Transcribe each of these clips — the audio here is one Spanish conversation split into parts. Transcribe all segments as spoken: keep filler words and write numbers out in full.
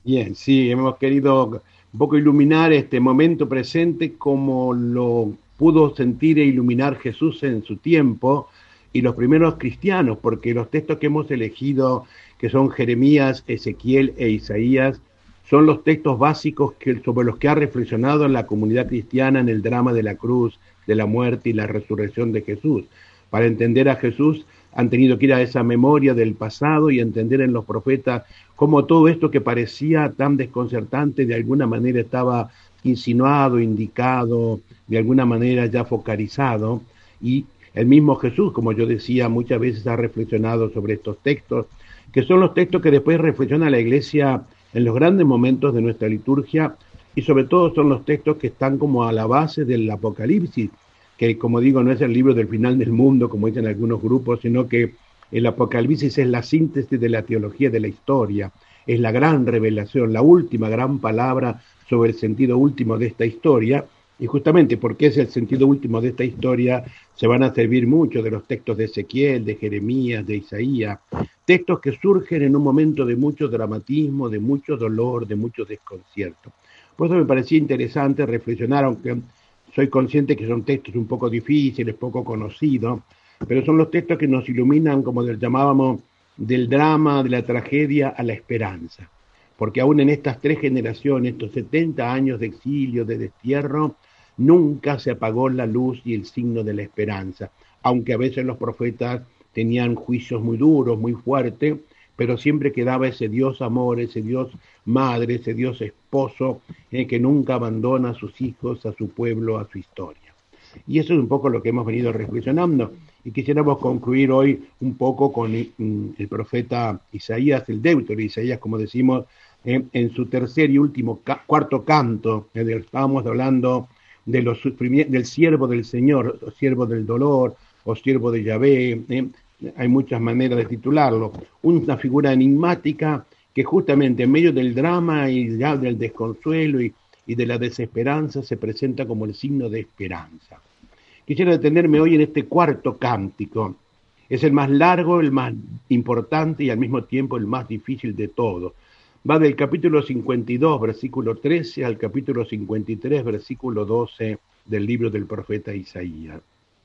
Bien, sí, hemos querido un poco iluminar este momento presente como lo pudo sentir e iluminar Jesús en su tiempo y los primeros cristianos, porque los textos que hemos elegido, que son Jeremías, Ezequiel e Isaías, son los textos básicos que, sobre los que ha reflexionado la comunidad cristiana en el drama de la cruz, de la muerte y la resurrección de Jesús. Para entender a Jesús han tenido que ir a esa memoria del pasado y entender en los profetas cómo todo esto que parecía tan desconcertante de alguna manera estaba insinuado, indicado, de alguna manera ya focalizado. Y el mismo Jesús, como yo decía, muchas veces ha reflexionado sobre estos textos, que son los textos que después reflexiona la Iglesia en los grandes momentos de nuestra liturgia, y sobre todo son los textos que están como a la base del Apocalipsis, que como digo no es el libro del final del mundo, como dicen algunos grupos, sino que el Apocalipsis es la síntesis de la teología de la historia, es la gran revelación, la última gran palabra sobre el sentido último de esta historia, y justamente porque es el sentido último de esta historia, se van a servir mucho de los textos de Ezequiel, de Jeremías, de Isaías, textos que surgen en un momento de mucho dramatismo, de mucho dolor, de mucho desconcierto. Por eso me parecía interesante reflexionar, aunque soy consciente que son textos un poco difíciles, poco conocidos, pero son los textos que nos iluminan, como les llamábamos, del drama, de la tragedia a la esperanza. Porque aún en estas tres generaciones, estos setenta años de exilio, de destierro, nunca se apagó la luz y el signo de la esperanza, aunque a veces los profetas tenían juicios muy duros, muy fuertes, pero siempre quedaba ese Dios amor, ese Dios madre, ese Dios esposo, eh, que nunca abandona a sus hijos, a su pueblo, a su historia. Y eso es un poco lo que hemos venido reflexionando. Y quisiéramos concluir hoy un poco con el, el profeta Isaías, el deutero Isaías, como decimos, eh, en su tercer y último ca cuarto canto, en el estábamos hablando de los del siervo del Señor, o siervo del dolor, o siervo de Yahvé, eh, hay muchas maneras de titularlo, una figura enigmática que justamente en medio del drama y ya del desconsuelo y, y de la desesperanza se presenta como el signo de esperanza. Quisiera detenerme hoy en este cuarto cántico. Es el más largo, el más importante y al mismo tiempo el más difícil de todos. Va del capítulo cincuenta y dos, versículo trece, al capítulo cincuenta y tres, versículo doce del libro del profeta Isaías.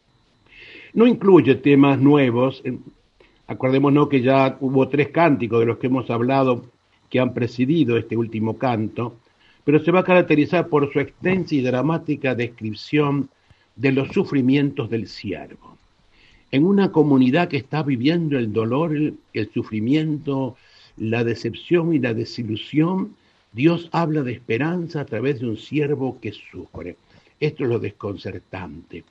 No incluye temas nuevos. Acordémonos que ya hubo tres cánticos de los que hemos hablado que han precedido este último canto, pero se va a caracterizar por su extensa y dramática descripción de los sufrimientos del siervo. En una comunidad que está viviendo el dolor, el, el sufrimiento, la decepción y la desilusión, Dios habla de esperanza a través de un siervo que sufre. Esto es lo desconcertante.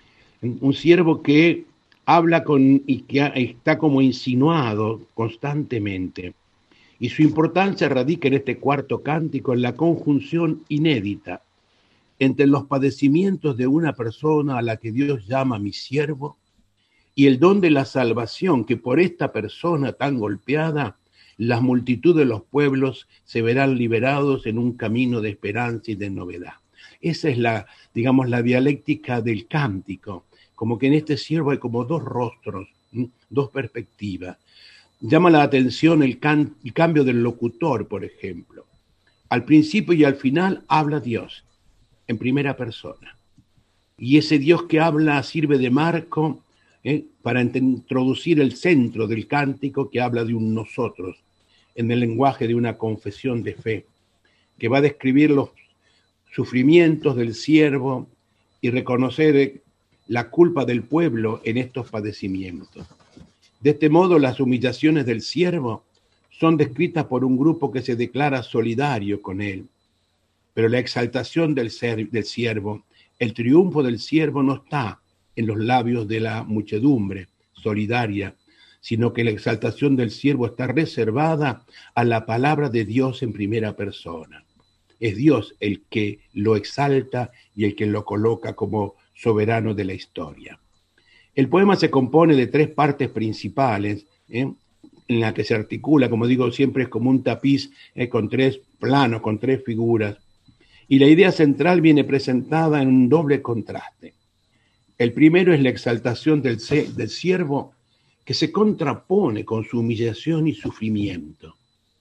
Un siervo que habla con y que está como insinuado constantemente. Y su importancia radica en este cuarto cántico, en la conjunción inédita entre los padecimientos de una persona a la que Dios llama mi siervo y el don de la salvación, que por esta persona tan golpeada, la multitud de los pueblos se verán liberados en un camino de esperanza y de novedad. Esa es la, digamos, la dialéctica del cántico, como que en este siervo hay como dos rostros, dos perspectivas. Llama la atención el, can, el cambio del locutor, por ejemplo. Al principio y al final habla Dios, en primera persona. Y ese Dios que habla sirve de marco eh, para introducir el centro del cántico, que habla de un nosotros, en el lenguaje de una confesión de fe, que va a describir los sufrimientos del siervo y reconocer la culpa del pueblo en estos padecimientos. De este modo, las humillaciones del siervo son descritas por un grupo que se declara solidario con él. Pero la exaltación del, ser, del siervo, el triunfo del siervo no está en los labios de la muchedumbre solidaria, sino que la exaltación del siervo está reservada a la palabra de Dios en primera persona. Es Dios el que lo exalta y el que lo coloca como soberano de la historia. El poema se compone de tres partes principales, ¿eh? en la que se articula, como digo, siempre es como un tapiz ¿eh? con tres planos, con tres figuras. Y la idea central viene presentada en un doble contraste. El primero es la exaltación del, del siervo que se contrapone con su humillación y sufrimiento.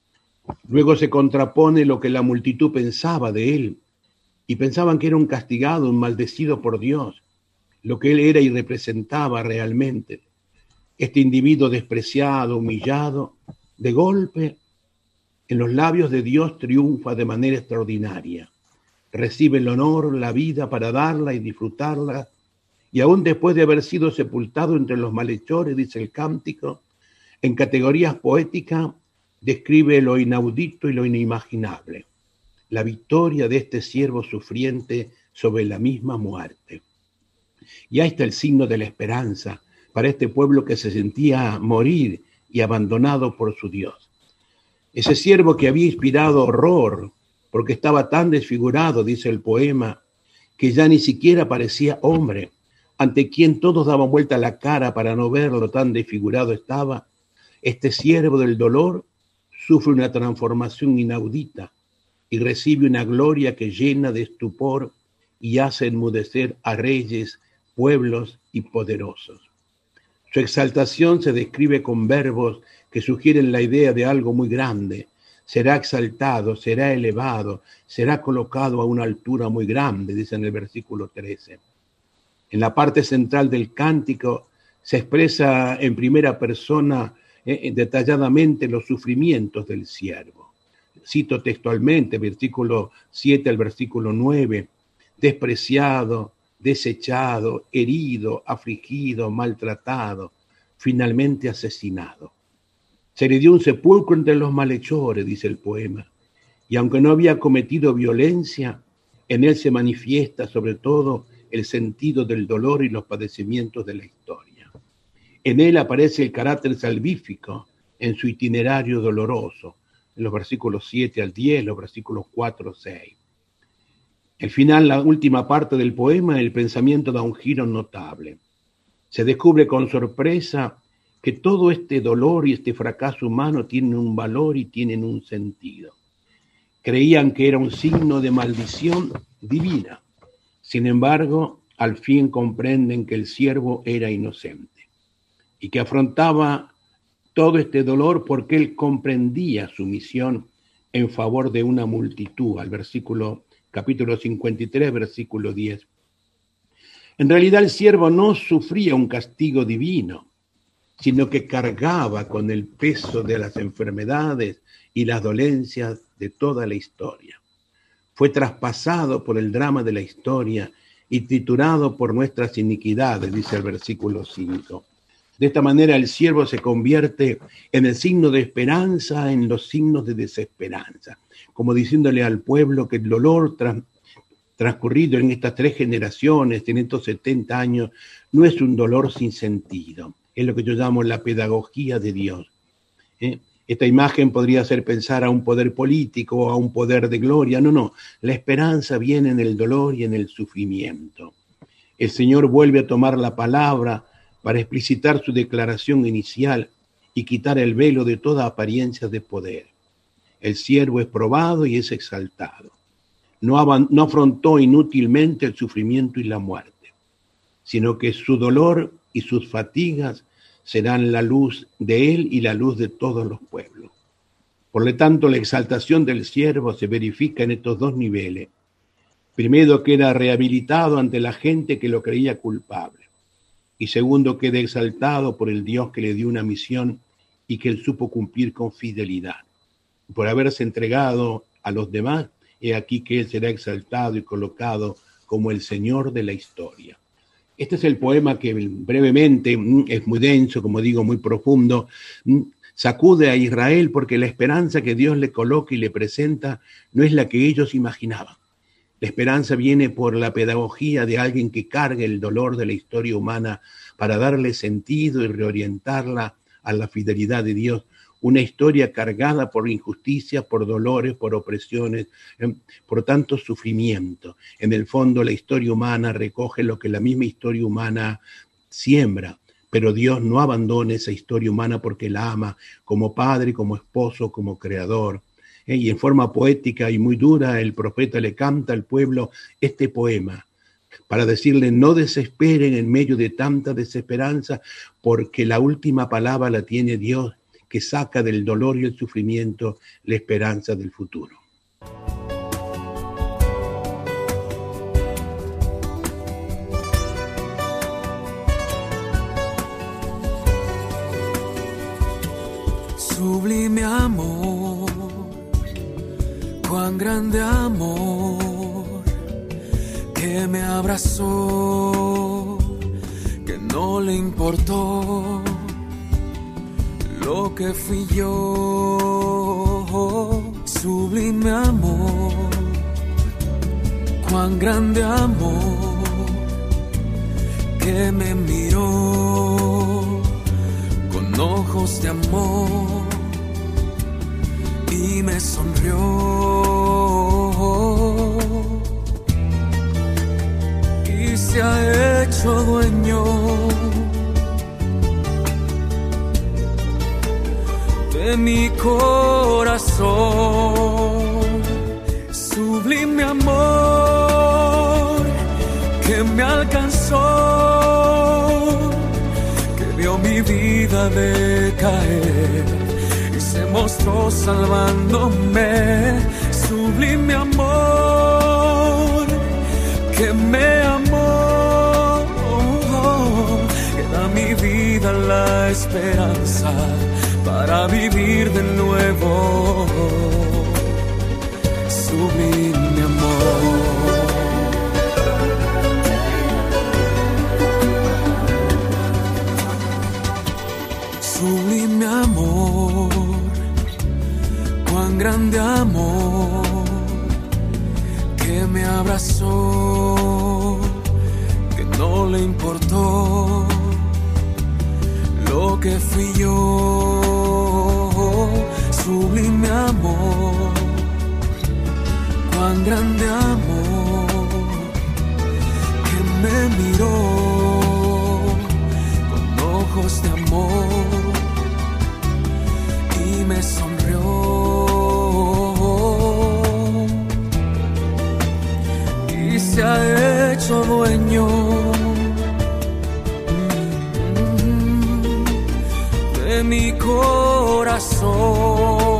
Luego se contrapone lo que la multitud pensaba de él, y pensaban que era un castigado, un maldecido por Dios, lo que él era y representaba realmente. Este individuo despreciado, humillado, de golpe, en los labios de Dios triunfa de manera extraordinaria. Recibe el honor, la vida para darla y disfrutarla, y aún después de haber sido sepultado entre los malhechores, dice el cántico, en categorías poéticas describe lo inaudito y lo inimaginable, la victoria de este siervo sufriente sobre la misma muerte. Y ahí está el signo de la esperanza para este pueblo que se sentía morir y abandonado por su Dios. Ese siervo que había inspirado horror porque estaba tan desfigurado, dice el poema, que ya ni siquiera parecía hombre, ante quien todos daban vuelta la cara para no verlo, tan desfigurado estaba. Este siervo del dolor sufre una transformación inaudita y recibe una gloria que llena de estupor y hace enmudecer a reyes, pueblos y poderosos. Su exaltación se describe con verbos que sugieren la idea de algo muy grande. Será exaltado, será elevado, será colocado a una altura muy grande, dice en el versículo trece. En la parte central del cántico se expresa en primera persona eh, detalladamente los sufrimientos del siervo. Cito textualmente, versículo siete al versículo nueve, despreciado, desechado, herido, afligido, maltratado, finalmente asesinado. Se le dio un sepulcro entre los malhechores, dice el poema, y aunque no había cometido violencia, en él se manifiesta sobre todo el sentido del dolor y los padecimientos de la historia. En él aparece el carácter salvífico en su itinerario doloroso, en los versículos siete al diez, los versículos cuatro al seis. El final, la última parte del poema, el pensamiento da un giro notable. Se descubre con sorpresa que todo este dolor y este fracaso humano tienen un valor y tienen un sentido. Creían que era un signo de maldición divina. Sin embargo, al fin comprenden que el siervo era inocente y que afrontaba todo este dolor porque él comprendía su misión en favor de una multitud, al versículo capítulo cincuenta y tres, versículo diez. En realidad el siervo no sufría un castigo divino, sino que cargaba con el peso de las enfermedades y las dolencias de toda la historia. Fue traspasado por el drama de la historia y triturado por nuestras iniquidades, dice el versículo cinco. De esta manera el siervo se convierte en el signo de esperanza, en los signos de desesperanza, como diciéndole al pueblo que el dolor trans, transcurrido en estas tres generaciones, en estos setenta años, no es un dolor sin sentido. Es lo que yo llamo la pedagogía de Dios. ¿Eh? Esta imagen podría hacer pensar a un poder político o a un poder de gloria. No, no. La esperanza viene en el dolor y en el sufrimiento. El Señor vuelve a tomar la palabra para explicitar su declaración inicial y quitar el velo de toda apariencia de poder. El siervo es probado y es exaltado. No, ab- no afrontó inútilmente el sufrimiento y la muerte, sino que su dolor y sus fatigas serán la luz de él y la luz de todos los pueblos. Por lo tanto, la exaltación del siervo se verifica en estos dos niveles. Primero, queda rehabilitado ante la gente que lo creía culpable. Y segundo, queda exaltado por el Dios que le dio una misión y que él supo cumplir con fidelidad. Por haberse entregado a los demás, he aquí que él será exaltado y colocado como el Señor de la historia. Este es el poema que brevemente, es muy denso, como digo, muy profundo, sacude a Israel porque la esperanza que Dios le coloca y le presenta no es la que ellos imaginaban. La esperanza viene por la pedagogía de alguien que carga el dolor de la historia humana para darle sentido y reorientarla a la fidelidad de Dios. Una historia cargada por injusticias, por dolores, por opresiones, por tanto sufrimiento. En el fondo la historia humana recoge lo que la misma historia humana siembra, pero Dios no abandona esa historia humana porque la ama como padre, como esposo, como creador. Y en forma poética y muy dura el profeta le canta al pueblo este poema para decirle: no desesperen en medio de tanta desesperanza, porque la última palabra la tiene Dios, que saca del dolor y el sufrimiento la esperanza del futuro. Sublime amor, cuán grande amor, que me abrazó, que no le importó lo que fui yo. Sublime amor, cuán grande amor, que me miró con ojos de amor y me sonrió, y se ha hecho dueño de mi corazón. Sublime amor que me alcanzó, que vio mi vida decaer y se mostró salvándome. Sublime amor que me amó, que da a mi vida la esperanza para vivir de nuevo. Sublime amor. Sublime amor, cuán grande amor, que me abrazó, que no le importó lo que fui yo. Sublime amor, cuán grande amor, que me miró con ojos de amor y me sonrió, y se ha hecho dueño de mi corazón.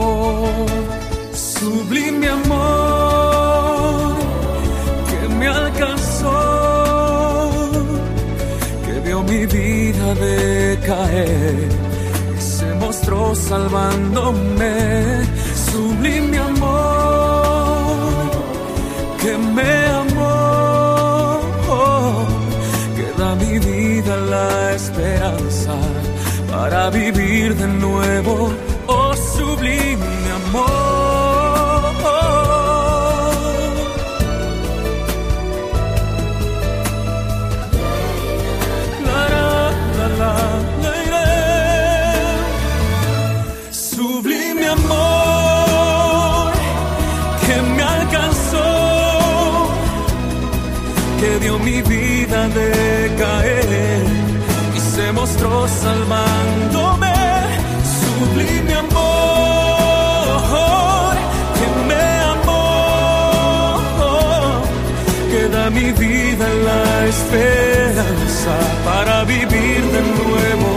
Sublime amor que me alcanzó, que vio mi vida decaer y se mostró salvándome. Sublime amor que me amó, que da a mi vida la esperanza para vivir de nuevo. Oh, sublime amor. La, la, la, la, la, la. Sublime amor que me alcanzó, que dio mi vida decaer y se mostró salvándome. Sublime amor que me amó, que da a mi vida la esperanza para vivir de nuevo.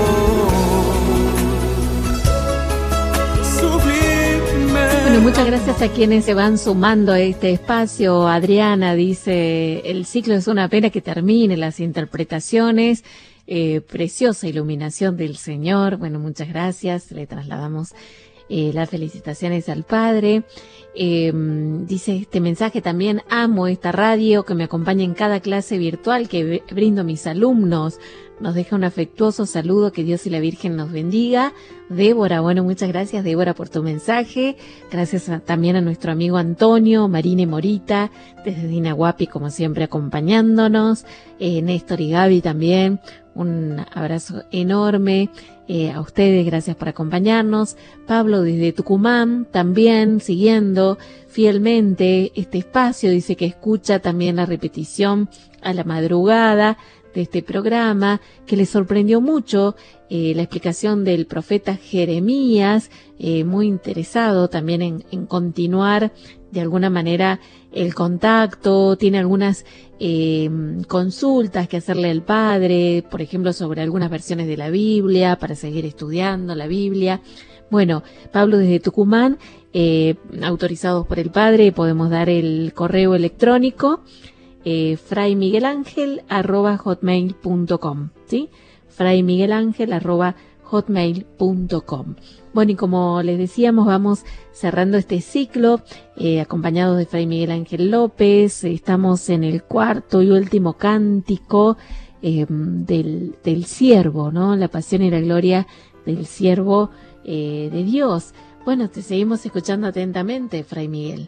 Sublime. Bueno, muchas gracias a quienes se van sumando a este espacio. Adriana dice, el ciclo es una pena que termine, las interpretaciones. Eh, preciosa iluminación del Señor. Bueno, muchas gracias. Le trasladamos eh, las felicitaciones al Padre. Eh, dice este mensaje también: amo esta radio que me acompaña en cada clase virtual que brindo a mis alumnos. Nos deja un afectuoso saludo, que Dios y la Virgen nos bendiga. Débora, bueno, muchas gracias, Débora, por tu mensaje. Gracias a, también a nuestro amigo Antonio, Marine Morita, desde Dinahuapi, como siempre, acompañándonos. Eh, Néstor y Gaby también, un abrazo enorme. Eh, a ustedes, gracias por acompañarnos. Pablo desde Tucumán, también siguiendo fielmente este espacio, dice que escucha también la repetición a la madrugada de este programa, que le sorprendió mucho eh, la explicación del profeta Jeremías, eh, muy interesado también en, en continuar de alguna manera el contacto, tiene algunas eh, consultas que hacerle al padre, por ejemplo, sobre algunas versiones de la Biblia, para seguir estudiando la Biblia. Bueno, Pablo desde Tucumán, eh, autorizados por el Padre, podemos dar el correo electrónico eh, fraymiguelangel arroba hotmail punto com, ¿sí? fraymiguelangel arroba hotmail punto com. Bueno, y como les decíamos, vamos cerrando este ciclo, eh, acompañados de Fray Miguel Ángel López. Estamos en el cuarto y último cántico eh, del, del siervo, ¿no? La pasión y la gloria del siervo eh, de Dios. Bueno, te seguimos escuchando atentamente, Fray Miguel.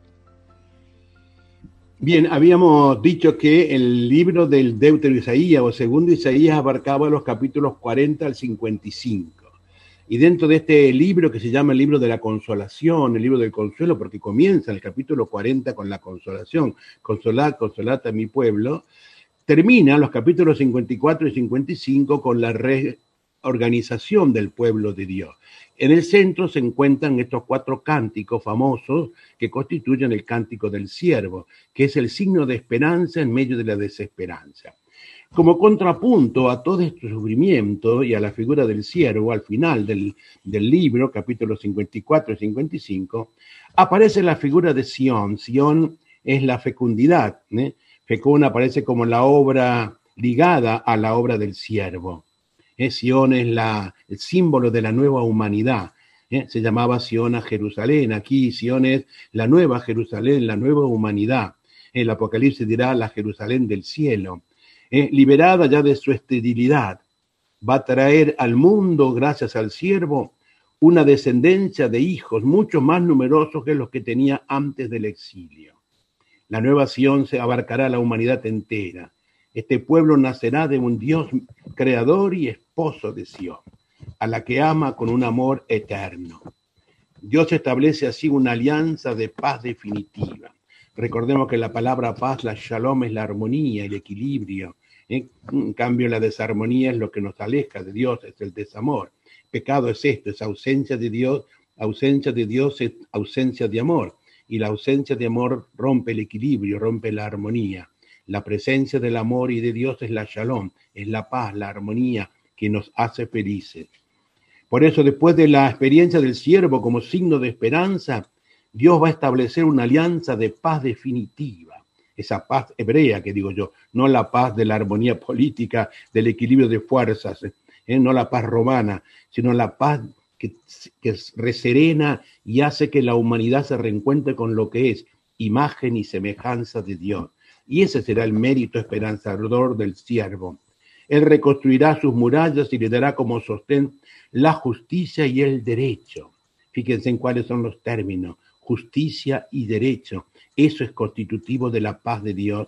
Bien, habíamos dicho que el libro del Deutero Isaías o segundo Isaías abarcaba los capítulos cuarenta al cincuenta y cinco. Y dentro de este libro que se llama el libro de la consolación, el libro del consuelo, porque comienza en el capítulo cuarenta con la consolación, consolad, consolad a mi pueblo, termina los capítulos cincuenta y cuatro y cincuenta y cinco con la reorganización del pueblo de Dios. En el centro se encuentran estos cuatro cánticos famosos que constituyen el cántico del siervo, que es el signo de esperanza en medio de la desesperanza. Como contrapunto a todo este sufrimiento y a la figura del siervo, al final del, del libro, capítulos cincuenta y cuatro y cincuenta y cinco, aparece la figura de Sión. Sión es la fecundidad, ¿eh? Fecún aparece como la obra ligada a la obra del siervo. ¿Eh? Sión es la, el símbolo de la nueva humanidad. ¿Eh? Se llamaba Sión a Jerusalén. Aquí Sión es la nueva Jerusalén, la nueva humanidad. El Apocalipsis dirá la Jerusalén del cielo. Eh, liberada ya de su esterilidad, va a traer al mundo, gracias al siervo, una descendencia de hijos mucho más numerosos que los que tenía antes del exilio. La nueva Sión se abarcará la humanidad entera. Este pueblo nacerá de un Dios creador y esposo de Sión, a la que ama con un amor eterno. Dios establece así una alianza de paz definitiva. Recordemos que la palabra paz, la shalom, es la armonía, el equilibrio. ¿eh? En cambio, la desarmonía es lo que nos aleja de Dios, es el desamor. Pecado es esto, es ausencia de Dios. Ausencia de Dios es ausencia de amor. Y la ausencia de amor rompe el equilibrio, rompe la armonía. La presencia del amor y de Dios es la shalom, es la paz, la armonía que nos hace felices. Por eso, después de la experiencia del siervo como signo de esperanza, Dios va a establecer una alianza de paz definitiva, esa paz hebrea que digo yo, no la paz de la armonía política, del equilibrio de fuerzas, ¿eh? No la paz romana, sino la paz que, que reserena y hace que la humanidad se reencuentre con lo que es imagen y semejanza de Dios. Y ese será el mérito esperanzador del siervo. Él reconstruirá sus murallas y le dará como sostén la justicia y el derecho. Fíjense en cuáles son los términos. Justicia y derecho. Eso es constitutivo de la paz de Dios.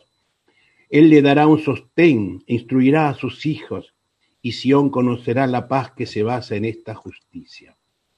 Él le dará un sostén, instruirá a sus hijos, y Sión conocerá la paz que se basa en esta justicia.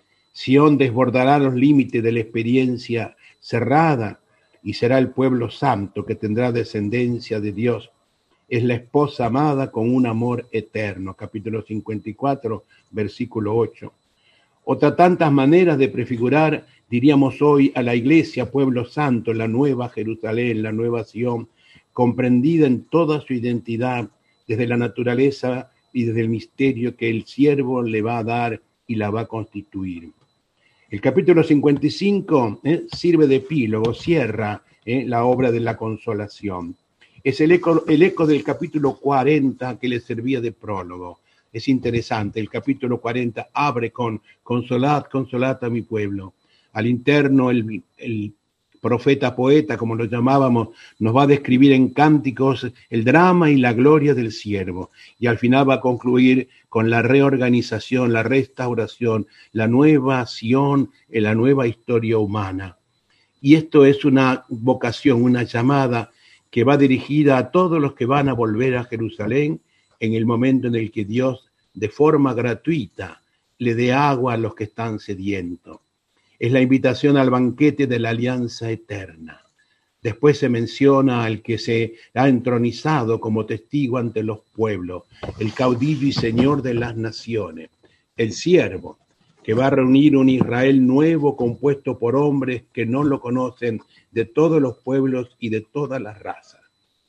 Sión desbordará los límites de la experiencia cerrada y será el pueblo santo que tendrá descendencia de Dios. Es la esposa amada con un amor eterno. Capítulo cincuenta y cuatro, versículo ocho. Otra tantas maneras de prefigurar, diríamos hoy, a la iglesia, pueblo santo, la nueva Jerusalén, la nueva Sión, comprendida en toda su identidad, desde la naturaleza y desde el misterio que el siervo le va a dar y la va a constituir. El capítulo cincuenta y cinco eh, sirve de epílogo, cierra eh, la obra de la consolación. Es el eco, el eco del capítulo cuarenta que le servía de prólogo. Es interesante, el capítulo cuarenta abre con consolad, consolad a mi pueblo. Al interno el, el profeta poeta, como lo llamábamos, nos va a describir en cánticos el drama y la gloria del siervo. Y al final va a concluir con la reorganización, la restauración, la nueva Sión, la nueva historia humana. Y esto es una vocación, una llamada que va dirigida a todos los que van a volver a Jerusalén en el momento en el que Dios, de forma gratuita, le dé agua a los que están sedientos. Es la invitación al banquete de la alianza eterna. Después se menciona al que se ha entronizado como testigo ante los pueblos, el caudillo y señor de las naciones, el siervo, que va a reunir un Israel nuevo compuesto por hombres que no lo conocen, de todos los pueblos y de todas las razas.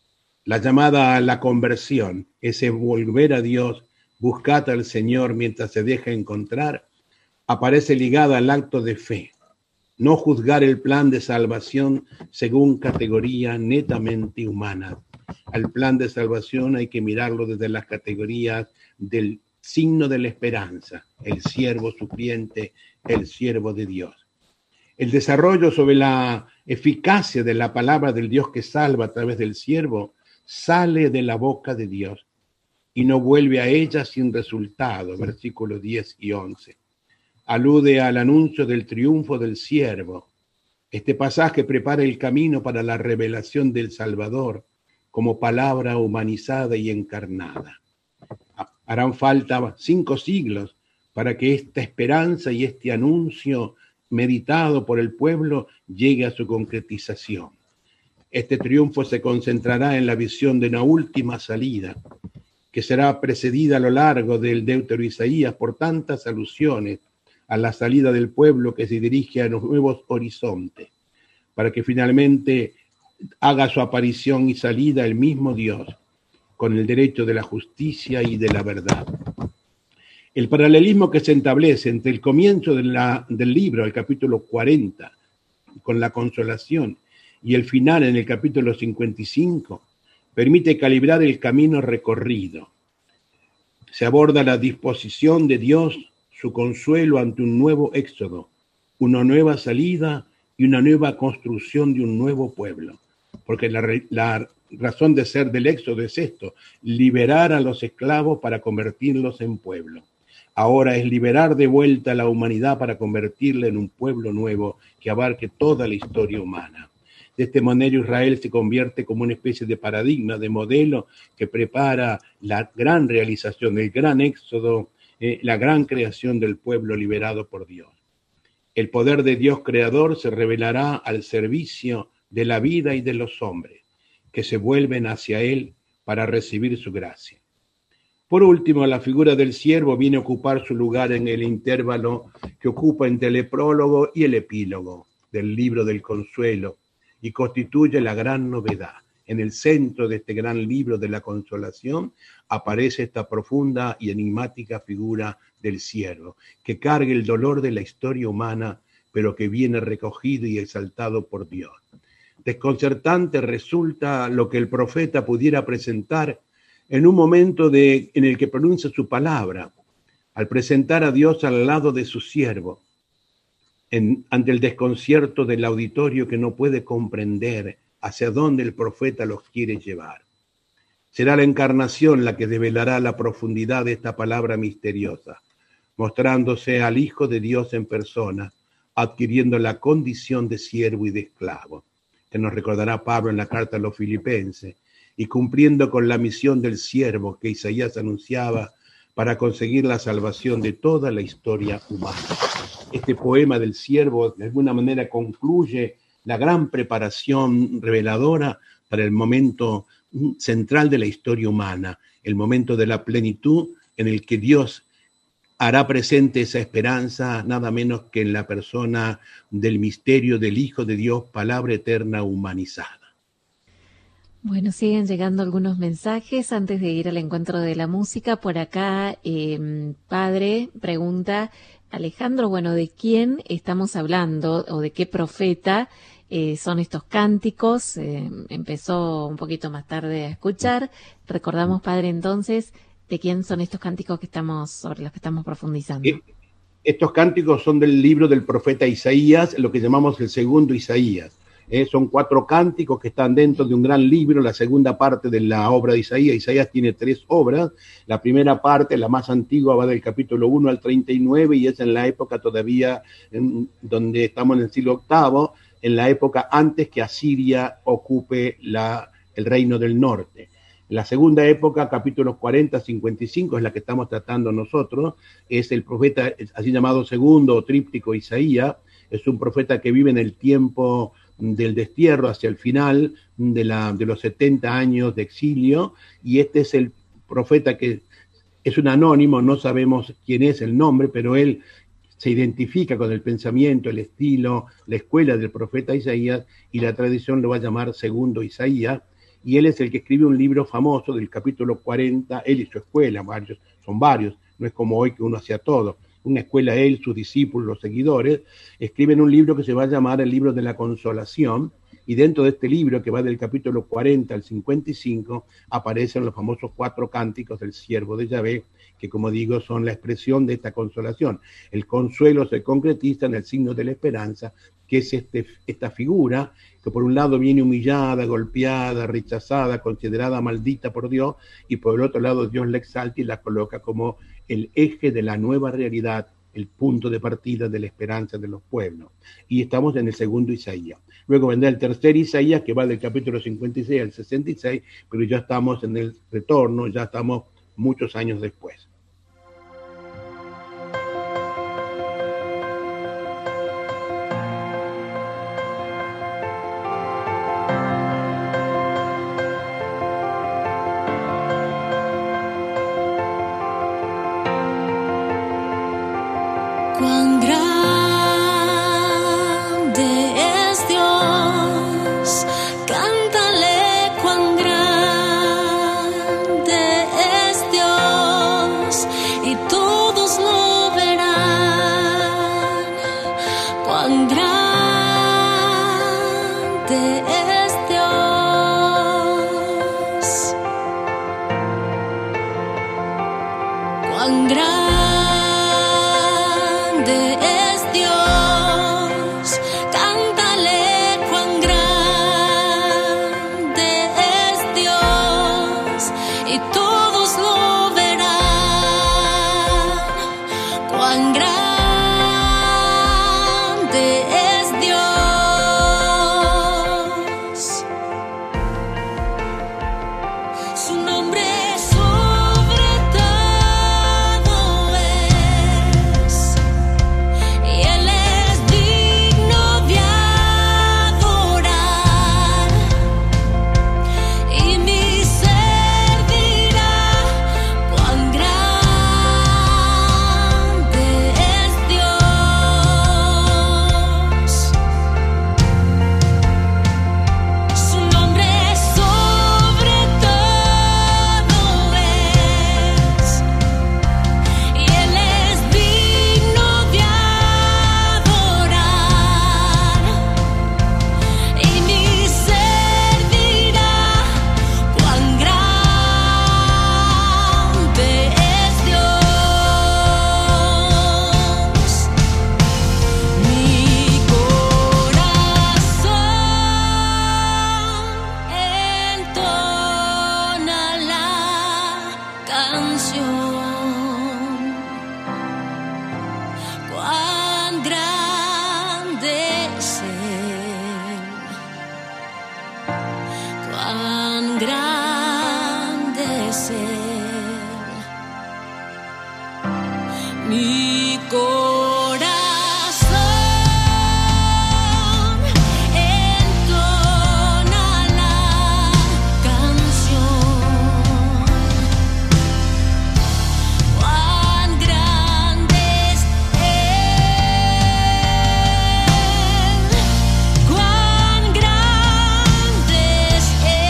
La llamada a la conversión, ese volver a Dios, buscad al Señor mientras se deja encontrar, aparece ligada al acto de fe. No juzgar el plan de salvación según categoría netamente humana. Al plan de salvación hay que mirarlo desde las categorías del signo de la esperanza, el siervo sufriente, el siervo de Dios. El desarrollo sobre la eficacia de la palabra del Dios que salva a través del siervo sale de la boca de Dios y no vuelve a ella sin resultado, versículos diez y once. Alude al anuncio del triunfo del siervo. Este pasaje prepara el camino para la revelación del Salvador como palabra humanizada y encarnada. Harán falta cinco siglos para que esta esperanza y este anuncio meditado por el pueblo llegue a su concretización. Este triunfo se concentrará en la visión de una última salida, que será precedida a lo largo del Deutero Isaías por tantas alusiones a la salida del pueblo que se dirige a los nuevos horizontes, para que finalmente haga su aparición y salida el mismo Dios, con el derecho de la justicia y de la verdad. El paralelismo que se establece entre el comienzo de la, del libro, el capítulo cuarenta, con la consolación, y el final en el capítulo cincuenta y cinco, permite calibrar el camino recorrido. Se aborda la disposición de Dios, su consuelo ante un nuevo éxodo, una nueva salida y una nueva construcción de un nuevo pueblo. Porque la, la razón de ser del éxodo es esto: liberar a los esclavos para convertirlos en pueblo. Ahora es liberar de vuelta a la humanidad para convertirla en un pueblo nuevo que abarque toda la historia humana. De este manera Israel se convierte como una especie de paradigma, de modelo que prepara la gran realización, el gran éxodo, eh, la gran creación del pueblo liberado por Dios. El poder de Dios creador se revelará al servicio de la vida y de los hombres, que se vuelven hacia Él para recibir su gracia. Por último, la figura del siervo viene a ocupar su lugar en el intervalo que ocupa entre el prólogo y el epílogo del libro del consuelo y constituye la gran novedad. En el centro de este gran libro de la consolación aparece esta profunda y enigmática figura del siervo, que carga el dolor de la historia humana, pero que viene recogido y exaltado por Dios. Desconcertante resulta lo que el profeta pudiera presentar en un momento de, en el que pronuncia su palabra, al presentar a Dios al lado de su siervo, en, ante el desconcierto del auditorio que no puede comprender hacia dónde el profeta los quiere llevar. Será la encarnación la que develará la profundidad de esta palabra misteriosa, mostrándose al Hijo de Dios en persona, adquiriendo la condición de siervo y de esclavo, que nos recordará Pablo en la carta a los Filipenses, y cumpliendo con la misión del siervo que Isaías anunciaba para conseguir la salvación de toda la historia humana. Este poema del siervo de alguna manera concluye la gran preparación reveladora para el momento central de la historia humana, el momento de la plenitud en el que Dios hará presente esa esperanza nada menos que en la persona del misterio del Hijo de Dios, palabra eterna humanizada. Bueno, siguen llegando algunos mensajes antes de ir al encuentro de la música. Por acá, eh, padre, pregunta Alejandro, bueno, ¿de quién estamos hablando o de qué profeta eh, son estos cánticos? Eh, empezó un poquito más tarde a escuchar. Recordamos, padre, entonces, ¿de quién son estos cánticos que estamos sobre los que estamos profundizando? Eh, estos cánticos son del libro del profeta Isaías, lo que llamamos el segundo Isaías. Eh, son cuatro cánticos que están dentro de un gran libro, la segunda parte de la obra de Isaías. Isaías tiene tres obras. La primera parte, la más antigua, va del capítulo uno al treinta y nueve y es en la época todavía en, donde estamos en el siglo octavo, en la época antes que Asiria ocupe la, el reino del norte. La segunda época, capítulos cuarenta, cincuenta y cinco, es la que estamos tratando nosotros. Es el profeta, así llamado segundo o tríptico Isaías. Es un profeta que vive en el tiempo del destierro hacia el final de, la, de los setenta años de exilio, y este es el profeta que es un anónimo, no sabemos quién es el nombre, pero él se identifica con el pensamiento, el estilo, la escuela del profeta Isaías, y la tradición lo va a llamar segundo Isaías, y él es el que escribe un libro famoso del capítulo cuarenta, él y su escuela, varios, son varios, no es como hoy que uno hacía todo. una escuela, él, sus discípulos, los seguidores, escriben un libro que se va a llamar el libro de la consolación, y dentro de este libro, que va del capítulo cuarenta al cincuenta y cinco, aparecen los famosos cuatro cánticos del siervo de Yahvé, que como digo son la expresión de esta consolación. El consuelo se concretiza en el signo de la esperanza, que es este, esta figura que por un lado viene humillada, golpeada, rechazada, considerada maldita por Dios, y por el otro lado Dios la exalta y la coloca como el eje de la nueva realidad, el punto de partida de la esperanza de los pueblos. Y estamos en el segundo Isaías. Luego vendrá el tercer Isaías, que va del capítulo cincuenta y seis al sesenta y seis, pero ya estamos en el retorno, ya estamos muchos años después. Cuán grande es Dios, cántale cuán grande es Dios, y todos lo verán. Cuán grande es Dios, cuán grande es Dios, cántale cuán grande es Dios, y todos lo verán. Cuán grande es Dios, su nombre sobre todo es. Y Él es digno de adorar, y mi ser dirá cuán grande es Dios. Su nombre sobre todo es, y Él es digno de adorar, y mi ser dirá cuán grande es Dios. Mi corazón entona la canción. Cuán grande es Él, cuán grande es Él. Mi corazón entona la canción. Cuán grande es Él, cuán grande es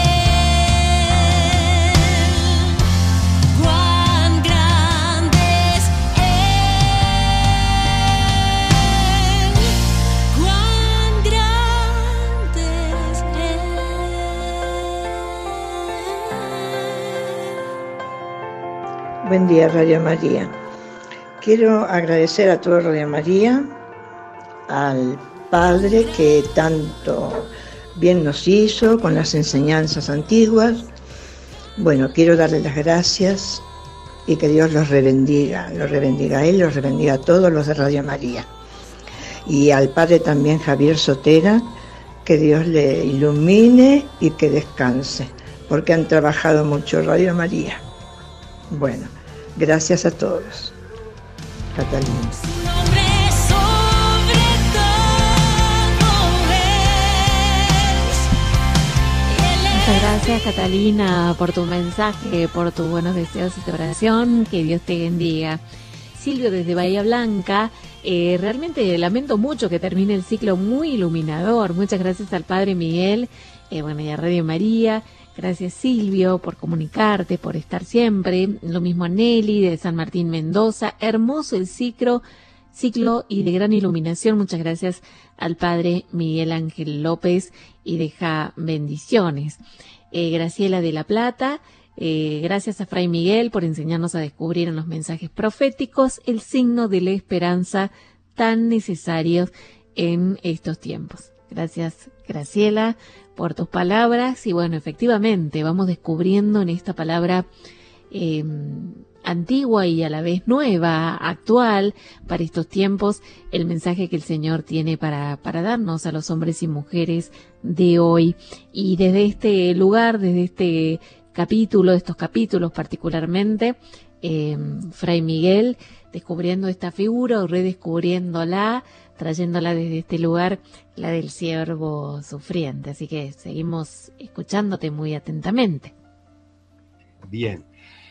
Él, cuán grande es Él, cuán grande es Él. Buen día, Radio María. Quiero agradecer a todo Radio María, al Padre que tanto bien nos hizo con las enseñanzas antiguas. Bueno, quiero darle las gracias y que Dios los rebendiga, los rebendiga a Él, los rebendiga a todos los de Radio María. Y al Padre también Javier Sotera, que Dios le ilumine y que descanse, porque han trabajado mucho Radio María. Bueno, gracias a todos. Catalina. Su nombre sobre todo es, y Él Muchas es gracias, Catalina, por tu mensaje, por tus buenos deseos y tu oración. Que Dios te bendiga. Silvio, desde Bahía Blanca, eh, realmente lamento mucho que termine el ciclo muy iluminador. Muchas gracias al Padre Miguel, eh, bueno, y a Radio María. Gracias Silvio por comunicarte, por estar siempre. Lo mismo a Nelly de San Martín Mendoza. Hermoso el ciclo, ciclo y de gran iluminación. Muchas gracias al padre Miguel Ángel López y deja bendiciones. Eh, Graciela de La Plata. Eh, gracias a Fray Miguel por enseñarnos a descubrir en los mensajes proféticos el signo de la esperanza tan necesario en estos tiempos. Gracias, Graciela, por tus palabras. Y bueno, efectivamente, vamos descubriendo en esta palabra eh, antigua y a la vez nueva, actual, para estos tiempos, el mensaje que el Señor tiene para, para darnos a los hombres y mujeres de hoy. Y desde este lugar, desde este capítulo, estos capítulos particularmente, eh, Fray Miguel, descubriendo esta figura o redescubriéndola, trayéndola desde este lugar, la del siervo sufriente. Así que seguimos escuchándote muy atentamente. Bien.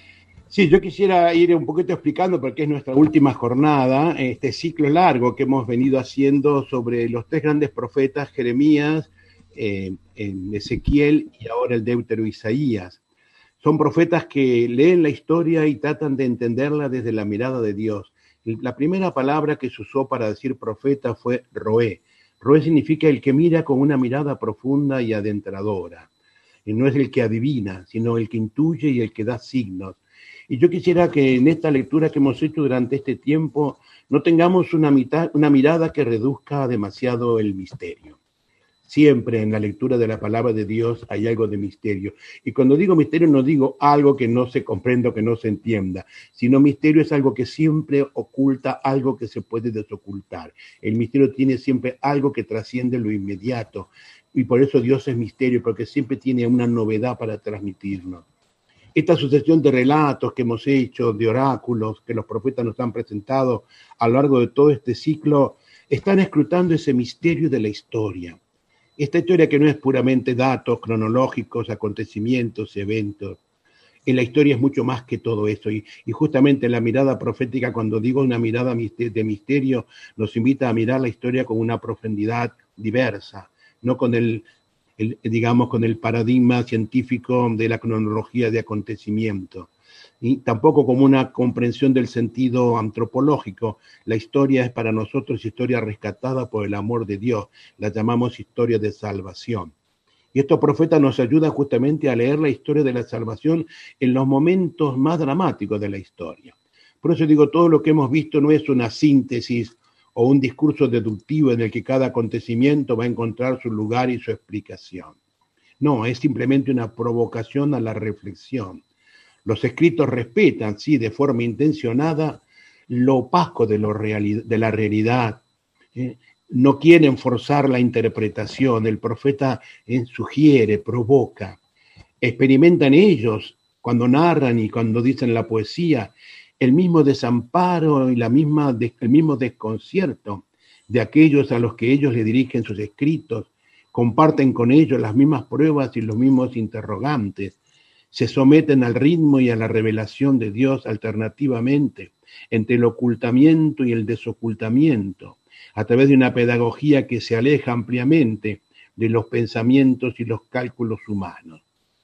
Sí, yo quisiera ir un poquito explicando, porque es nuestra última jornada, este ciclo largo que hemos venido haciendo sobre los tres grandes profetas, Jeremías, eh, en Ezequiel y ahora el Deutero Isaías. Son profetas que leen la historia y tratan de entenderla desde la mirada de Dios. La primera palabra que se usó para decir profeta fue roé. Roé significa el que mira con una mirada profunda y adentradora. Y no es el que adivina, sino el que intuye y el que da signos. Y yo quisiera que en esta lectura que hemos hecho durante este tiempo no tengamos una, mitad, una mirada que reduzca demasiado el misterio. Siempre en la lectura de la palabra de Dios hay algo de misterio. Y cuando digo misterio no digo algo que no se comprenda, que no se entienda, sino misterio es algo que siempre oculta algo que se puede desocultar. El misterio tiene siempre algo que trasciende lo inmediato. Y por eso Dios es misterio, porque siempre tiene una novedad para transmitirnos. Esta sucesión de relatos que hemos hecho, de oráculos que los profetas nos han presentado a lo largo de todo este ciclo, están escrutando ese misterio de la historia. Esta historia que no es puramente datos cronológicos, acontecimientos, eventos. En la historia es mucho más que todo eso. Y, y justamente la mirada profética, cuando digo una mirada de misterio, nos invita a mirar la historia con una profundidad diversa, no con el, el digamos, con el paradigma científico de la cronología de acontecimientos. Y tampoco como una comprensión del sentido antropológico. La historia es para nosotros historia rescatada por el amor de Dios. La llamamos historia de salvación. Y estos profetas nos ayudan justamente a leer la historia de la salvación en los momentos más dramáticos de la historia. Por eso digo, todo lo que hemos visto no es una síntesis o un discurso deductivo en el que cada acontecimiento va a encontrar su lugar y su explicación. No, es simplemente una provocación a la reflexión. Los escritos respetan, sí, de forma intencionada, lo opaco de, lo reali- de la realidad. ¿eh? No quieren forzar la interpretación. El profeta eh, sugiere, provoca. Experimentan ellos, cuando narran y cuando dicen la poesía, el mismo desamparo y la misma de- el mismo desconcierto de aquellos a los que ellos le dirigen sus escritos. Comparten con ellos las mismas pruebas y los mismos interrogantes. Se someten al ritmo y a la revelación de Dios alternativamente, entre el ocultamiento y el desocultamiento, a través de una pedagogía que se aleja ampliamente de los pensamientos y los cálculos humanos.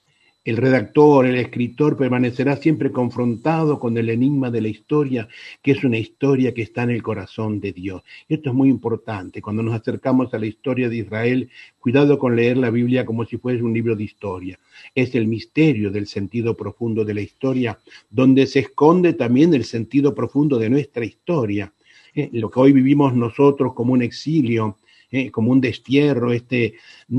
El redactor, el escritor, permanecerá siempre confrontado con el enigma de la historia, que es una historia que está en el corazón de Dios. Esto es muy importante. Cuando nos acercamos a la historia de Israel, cuidado con leer la Biblia como si fuese un libro de historia. Es el misterio del sentido profundo de la historia, donde se esconde también el sentido profundo de nuestra historia. Eh, lo que hoy vivimos nosotros como un exilio, eh, como un destierro, este...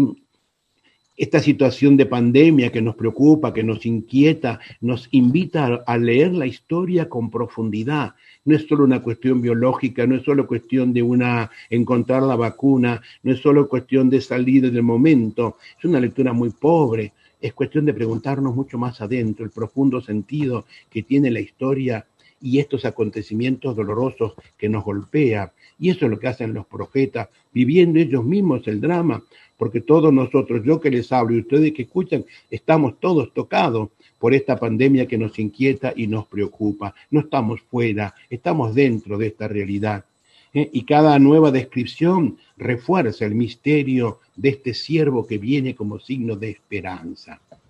Esta situación de pandemia que nos preocupa, que nos inquieta, nos invita a leer la historia con profundidad. No es solo una cuestión biológica, no es solo cuestión de una encontrar la vacuna, no es solo cuestión de salir del momento. Es una lectura muy pobre. Es cuestión de preguntarnos mucho más adentro el profundo sentido que tiene la historia y estos acontecimientos dolorosos que nos golpean. Y eso es lo que hacen los profetas, viviendo ellos mismos el drama, porque todos nosotros, yo que les hablo y ustedes que escuchan, estamos todos tocados por esta pandemia que nos inquieta y nos preocupa. No estamos fuera, estamos dentro de esta realidad. ¿eh? Y cada nueva descripción refuerza el misterio de este siervo que viene como signo de esperanza.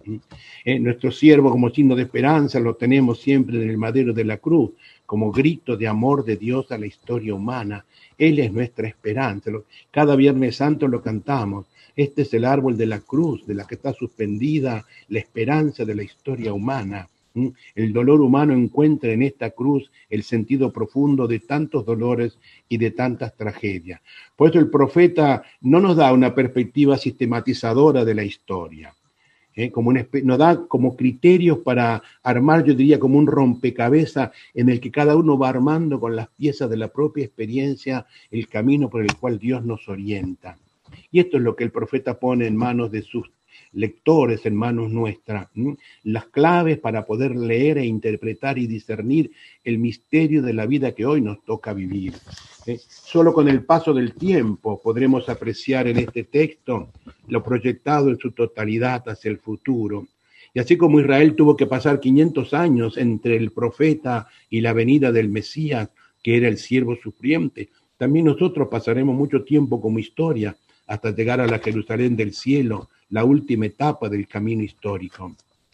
Eh, nuestro siervo como signo de esperanza lo tenemos siempre en el madero de la cruz, como grito de amor de Dios a la historia humana. Él es nuestra esperanza. Cada Viernes Santo lo cantamos. Este es el árbol de la cruz, de la que está suspendida la esperanza de la historia humana. El dolor humano encuentra en esta cruz el sentido profundo de tantos dolores y de tantas tragedias. Por eso el profeta no nos da una perspectiva sistematizadora de la historia, ¿eh? Como una, nos da como criterios para armar, yo diría, como un rompecabezas en el que cada uno va armando con las piezas de la propia experiencia el camino por el cual Dios nos orienta. Y esto es lo que el profeta pone en manos de sus lectores, en manos nuestras, ¿sí? Las claves para poder leer e interpretar y discernir el misterio de la vida que hoy nos toca vivir. ¿Sí? Solo con el paso del tiempo podremos apreciar en este texto lo proyectado en su totalidad hacia el futuro. Y así como Israel tuvo que pasar quinientos años entre el profeta y la venida del Mesías, que era el siervo sufriente, también nosotros pasaremos mucho tiempo como historia hasta llegar a la Jerusalén del cielo, la última etapa del camino histórico.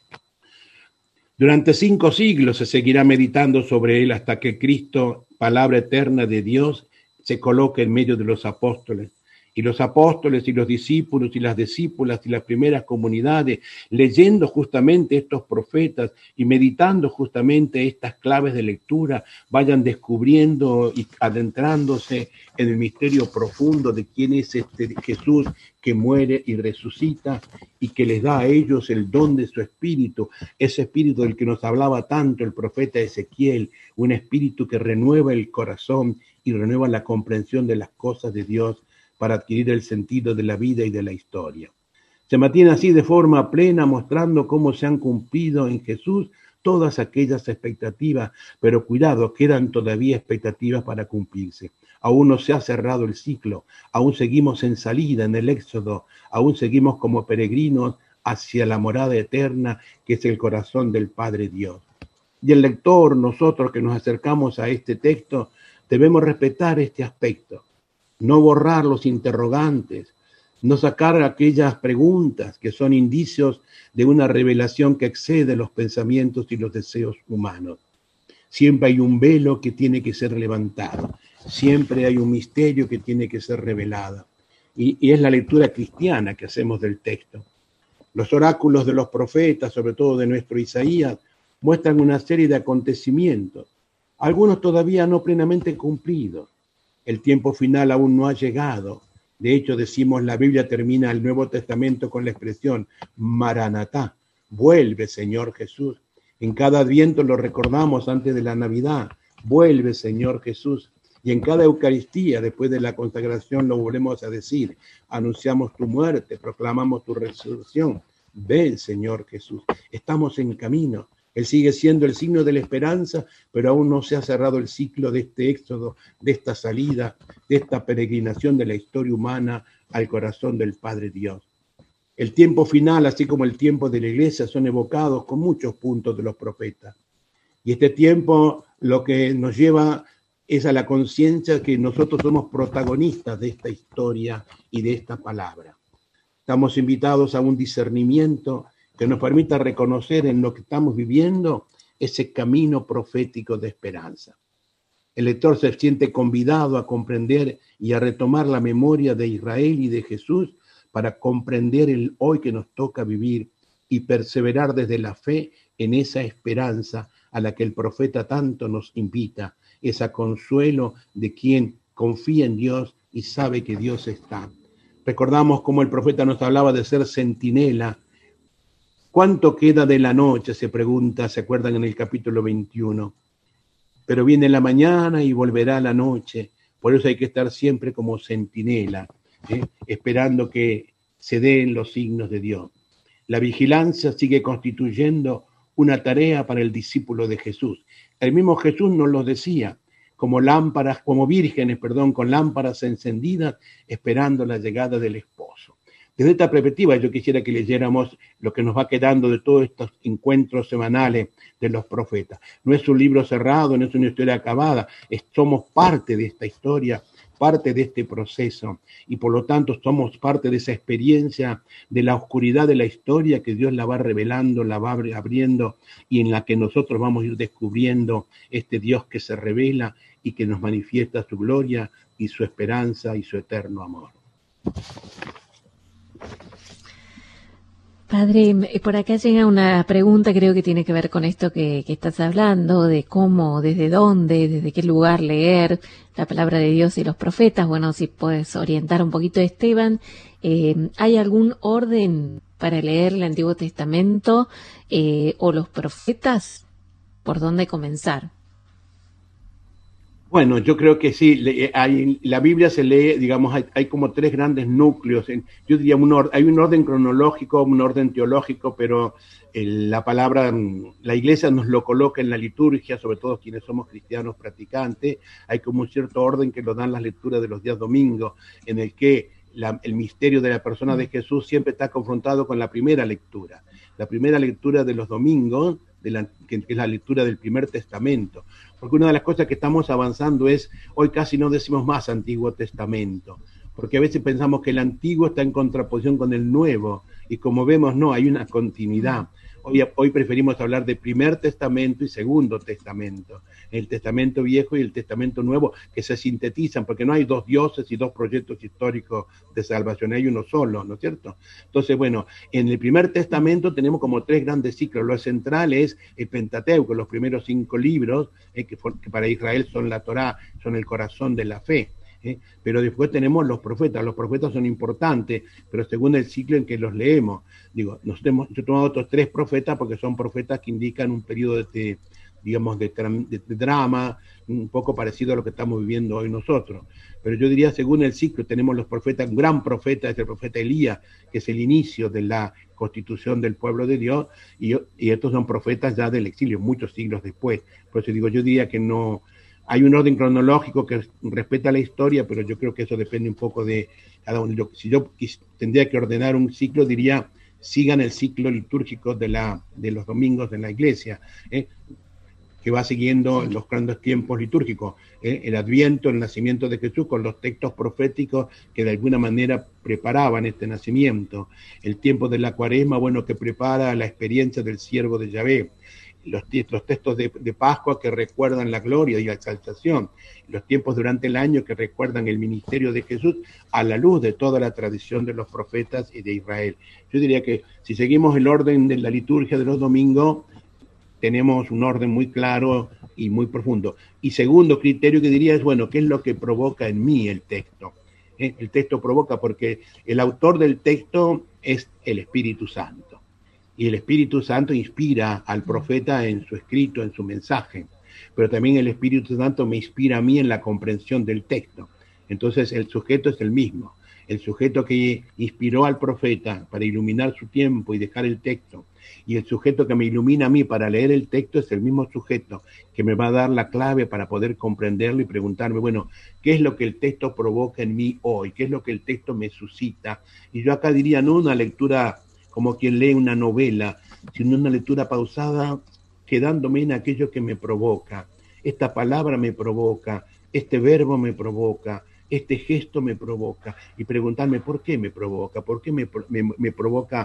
Durante cinco siglos se seguirá meditando sobre él hasta que Cristo, palabra eterna de Dios, se coloque en medio de los apóstoles. Y los apóstoles y los discípulos y las discípulas y las primeras comunidades, leyendo justamente estos profetas y meditando justamente estas claves de lectura, vayan descubriendo y adentrándose en el misterio profundo de quién es este Jesús que muere y resucita y que les da a ellos el don de su espíritu, ese espíritu del que nos hablaba tanto el profeta Ezequiel, un espíritu que renueva el corazón y renueva la comprensión de las cosas de Dios, para adquirir el sentido de la vida y de la historia. Se mantiene así de forma plena, mostrando cómo se han cumplido en Jesús todas aquellas expectativas, pero cuidado, quedan todavía expectativas para cumplirse. Aún no se ha cerrado el ciclo, aún seguimos en salida, en el éxodo, aún seguimos como peregrinos hacia la morada eterna, que es el corazón del Padre Dios. Y el lector, nosotros que nos acercamos a este texto, debemos respetar este aspecto. No borrar los interrogantes, no sacar aquellas preguntas que son indicios de una revelación que excede los pensamientos y los deseos humanos. Siempre hay un velo que tiene que ser levantado, siempre hay un misterio que tiene que ser revelado. Y, y es la lectura cristiana que hacemos del texto. Los oráculos de los profetas, sobre todo de nuestro Isaías, muestran una serie de acontecimientos, algunos todavía no plenamente cumplidos. El tiempo final aún no ha llegado. De hecho, decimos, la Biblia termina el Nuevo Testamento con la expresión Maranatá, vuelve Señor Jesús. En cada Adviento lo recordamos antes de la Navidad, vuelve Señor Jesús. Y en cada Eucaristía, después de la consagración, lo volvemos a decir, anunciamos tu muerte, proclamamos tu resurrección. Ven Señor Jesús, estamos en camino. Él sigue siendo el signo de la esperanza, pero aún no se ha cerrado el ciclo de este éxodo, de esta salida, de esta peregrinación de la historia humana al corazón del Padre Dios. El tiempo final, así como el tiempo de la iglesia, son evocados con muchos puntos de los profetas. Y este tiempo lo que nos lleva es a la conciencia que nosotros somos protagonistas de esta historia y de esta palabra. Estamos invitados a un discernimiento que nos permita reconocer en lo que estamos viviendo ese camino profético de esperanza. El lector se siente convidado a comprender y a retomar la memoria de Israel y de Jesús para comprender el hoy que nos toca vivir y perseverar desde la fe en esa esperanza a la que el profeta tanto nos invita, ese consuelo de quien confía en Dios y sabe que Dios está. Recordamos cómo el profeta nos hablaba de ser centinela. ¿Cuánto queda de la noche? Se pregunta, ¿se acuerdan en el capítulo veintiuno? Pero viene la mañana y volverá la noche. Por eso hay que estar siempre como centinela, ¿eh? esperando que se den los signos de Dios. La vigilancia sigue constituyendo una tarea para el discípulo de Jesús. El mismo Jesús nos lo decía, como lámparas, como vírgenes, perdón, con lámparas encendidas, esperando la llegada del esposo. Desde esta perspectiva yo quisiera que leyéramos lo que nos va quedando de todos estos encuentros semanales de los profetas. No es un libro cerrado, no es una historia acabada, es, somos parte de esta historia, parte de este proceso y por lo tanto somos parte de esa experiencia de la oscuridad de la historia que Dios la va revelando, la va abriendo y en la que nosotros vamos a ir descubriendo este Dios que se revela y que nos manifiesta su gloria y su esperanza y su eterno amor. Padre, por acá llega una pregunta, creo que tiene que ver con esto que, que estás hablando, de cómo, desde dónde, desde qué lugar leer la palabra de Dios y los profetas. Bueno, si puedes orientar un poquito, Esteban, eh, ¿hay algún orden para leer el Antiguo Testamento eh, o los profetas? ¿Por dónde comenzar? Bueno, yo creo que sí, le- hay, la Biblia se lee, digamos, hay, hay como tres grandes núcleos. en- Yo diría, un or- hay un orden cronológico, un orden teológico, pero el- la palabra, mm, la Iglesia nos lo coloca en la liturgia, sobre todo quienes somos cristianos practicantes. Hay como un cierto orden que lo dan las lecturas de los días domingos, en el que la- el misterio de la persona de Jesús siempre está confrontado con la primera lectura. La primera lectura de los domingos, de la, que, que es la lectura del primer testamento. Porque una de las cosas que estamos avanzando es, hoy casi no decimos más Antiguo Testamento, porque a veces pensamos que el Antiguo está en contraposición con el Nuevo, y como vemos, no, hay una continuidad. Hoy, hoy preferimos hablar de Primer Testamento y Segundo Testamento, el Testamento Viejo y el Testamento Nuevo, que se sintetizan, porque no hay dos dioses y dos proyectos históricos de salvación, hay uno solo, ¿no es cierto? Entonces, bueno, en el Primer Testamento tenemos como tres grandes ciclos. Lo central es el Pentateuco, los primeros cinco libros, eh, que, for- que para Israel son la Torá, son el corazón de la fe. ¿eh? Pero después tenemos los profetas. Los profetas son importantes, pero según el ciclo en que los leemos. Digo, nos hemos, yo he tomado otros tres profetas porque son profetas que indican un periodo de, de, digamos, de, tram- de- de drama, un poco parecido a lo que estamos viviendo hoy nosotros. Pero yo diría, según el ciclo, tenemos los profetas, un gran profeta es el profeta Elías, que es el inicio de la constitución del pueblo de Dios, y, y estos son profetas ya del exilio, muchos siglos después. Por eso digo, yo diría que no, hay un orden cronológico que respeta la historia, pero yo creo que eso depende un poco de cada uno. Yo- si yo quis- tendría que ordenar un ciclo, diría, sigan el ciclo litúrgico de, la, de los domingos de la iglesia, ¿eh? que va siguiendo los grandes tiempos litúrgicos, ¿eh? el Adviento, el nacimiento de Jesús, con los textos proféticos que de alguna manera preparaban este nacimiento, el tiempo de la Cuaresma, bueno, que prepara la experiencia del siervo de Yahvé, los, los textos de, de Pascua que recuerdan la gloria y la exaltación, los tiempos durante el año que recuerdan el ministerio de Jesús a la luz de toda la tradición de los profetas y de Israel. Yo diría que si seguimos el orden de la liturgia de los domingos, tenemos un orden muy claro y muy profundo. Y segundo criterio que diría es, bueno, ¿qué es lo que provoca en mí el texto? ¿Eh? El texto provoca porque el autor del texto es el Espíritu Santo. Y el Espíritu Santo inspira al profeta en su escrito, en su mensaje. Pero también el Espíritu Santo me inspira a mí en la comprensión del texto. Entonces el sujeto es el mismo. El sujeto que inspiró al profeta para iluminar su tiempo y dejar el texto, y el sujeto que me ilumina a mí para leer el texto es el mismo sujeto que me va a dar la clave para poder comprenderlo y preguntarme, bueno, ¿qué es lo que el texto provoca en mí hoy? ¿Qué es lo que el texto me suscita? Y yo acá diría, no una lectura como quien lee una novela, sino una lectura pausada, quedándome en aquello que me provoca. Esta palabra me provoca, este verbo me provoca, este gesto me provoca, y preguntarme por qué me provoca, por qué me, me, me provoca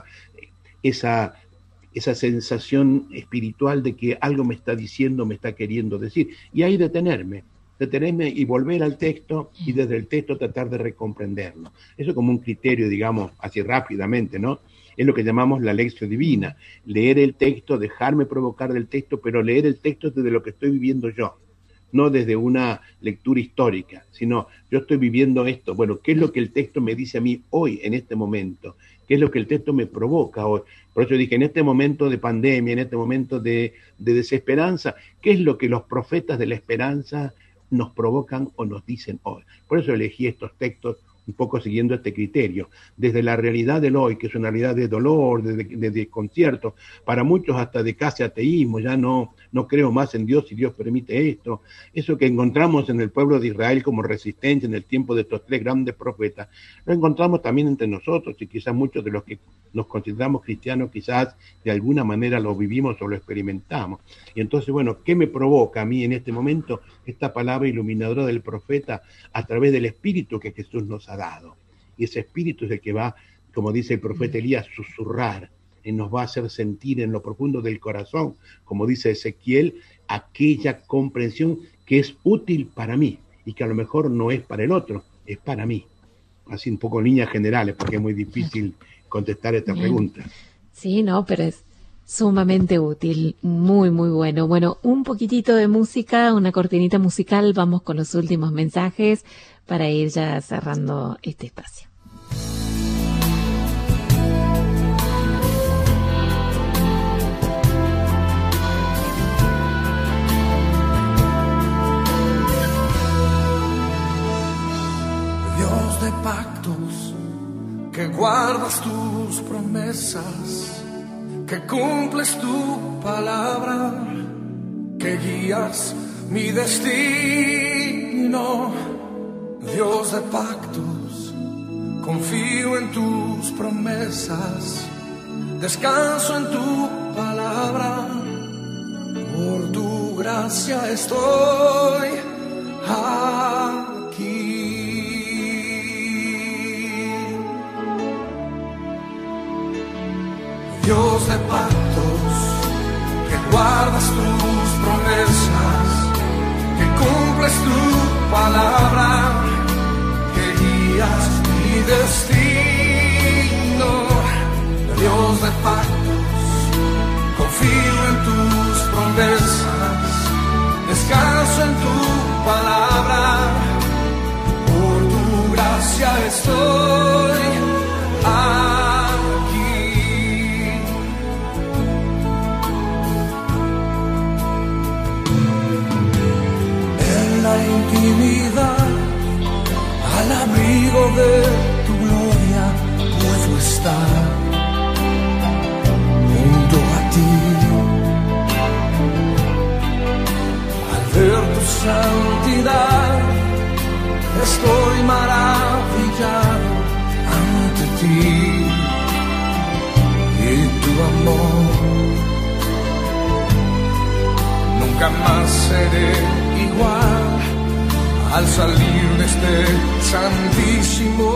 esa, esa sensación espiritual de que algo me está diciendo, me está queriendo decir. Y ahí detenerme, detenerme y volver al texto y desde el texto tratar de recomprenderlo. Eso como un criterio, digamos, así rápidamente, ¿no? Es lo que llamamos la lección divina. Leer el texto, dejarme provocar del texto, pero leer el texto desde lo que estoy viviendo yo. No desde una lectura histórica, sino yo estoy viviendo esto. Bueno, ¿qué es lo que el texto me dice a mí hoy, en este momento? ¿Qué es lo que el texto me provoca hoy? Por eso dije, en este momento de pandemia, en este momento de, de desesperanza, ¿qué es lo que los profetas de la esperanza nos provocan o nos dicen hoy? Por eso elegí estos textos un poco siguiendo este criterio, desde la realidad del hoy, que es una realidad de dolor, de, de, de desconcierto, para muchos hasta de casi ateísmo, ya no, no creo más en Dios si Dios permite esto, eso que encontramos en el pueblo de Israel como resistencia en el tiempo de estos tres grandes profetas, lo encontramos también entre nosotros, y quizás muchos de los que nos consideramos cristianos quizás de alguna manera lo vivimos o lo experimentamos. Y entonces, bueno, ¿qué me provoca a mí en este momento esta palabra iluminadora del profeta a través del Espíritu que Jesús nos ha dado? Y ese Espíritu es el que va, como dice el profeta Elías, susurrar, y nos va a hacer sentir en lo profundo del corazón, como dice Ezequiel, aquella comprensión que es útil para mí y que a lo mejor no es para el otro, es para mí. Así un poco en líneas generales, porque es muy difícil contestar esta Bien. pregunta. Sí, no, pero es sumamente útil, muy, muy bueno. Bueno, un poquitito de música, una cortinita musical, vamos con los últimos mensajes para ir ya cerrando este espacio. Dios de pactos, que guardas tus promesas, que cumples tu palabra, que guías mi destino. Dios de pactos, confío en tus promesas, descanso en tu palabra, por tu gracia estoy aquí. Dios de pactos, que guardas tus promesas, que cumples tu palabra, que guías mi destino. Dios de pactos, confío en tus promesas, descanso en tu palabra, por tu gracia estoy aquí. En la intimidad, al abrigo de tu gloria, puedo estar junto a ti. Al ver tu santidad, estoy maravillado ante ti, y tu amor. Nunca más seré igual al salir de este santísimo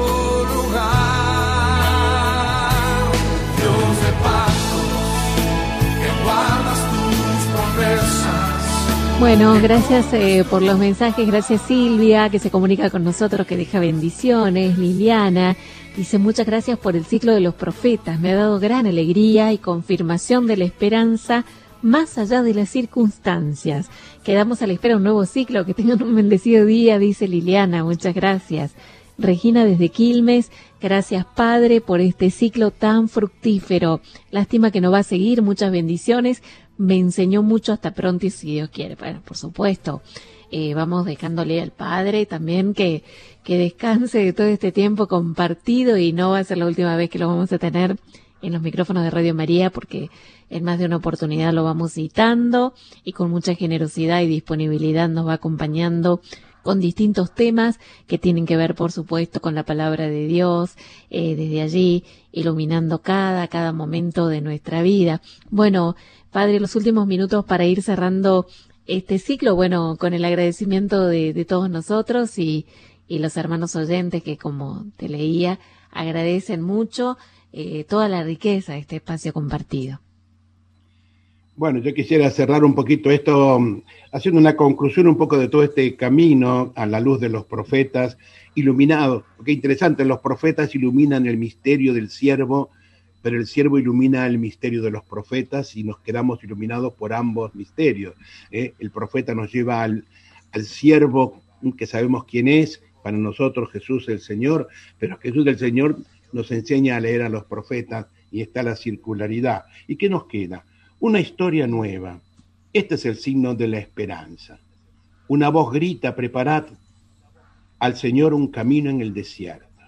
lugar. Dios de pactos, que guardas tus promesas. Bueno, gracias eh, por los mensajes, gracias Silvia, que se comunica con nosotros, que deja bendiciones. Liliana dice, muchas gracias por el ciclo de los profetas, me ha dado gran alegría y confirmación de la esperanza más allá de las circunstancias. Quedamos a la espera de un nuevo ciclo, que tengan un bendecido día, dice Liliana, muchas gracias. Regina desde Quilmes, gracias Padre por este ciclo tan fructífero. Lástima que no va a seguir, muchas bendiciones, me enseñó mucho, hasta pronto y si Dios quiere. Bueno, por supuesto, eh, vamos dejándole al Padre también que, que descanse de todo este tiempo compartido, y no va a ser la última vez que lo vamos a tener en los micrófonos de Radio María, porque en más de una oportunidad lo vamos citando y con mucha generosidad y disponibilidad nos va acompañando con distintos temas que tienen que ver, por supuesto, con la palabra de Dios, eh, desde allí iluminando cada, cada momento de nuestra vida. Bueno, Padre, los últimos minutos para ir cerrando este ciclo, bueno, con el agradecimiento de, de todos nosotros y, y los hermanos oyentes que, como te leía, agradecen mucho eh, toda la riqueza de este espacio compartido. Bueno, yo quisiera cerrar un poquito esto, haciendo una conclusión un poco de todo este camino a la luz de los profetas iluminados. Porque interesante, los profetas iluminan el misterio del siervo, pero el siervo ilumina el misterio de los profetas y nos quedamos iluminados por ambos misterios. ¿eh? El profeta nos lleva al, al siervo, que sabemos quién es, para nosotros Jesús el Señor, pero Jesús el Señor nos enseña a leer a los profetas y está la circularidad. ¿Y qué nos queda? Una historia nueva. Este es el signo de la esperanza. Una voz grita, preparad al Señor un camino en el desierto.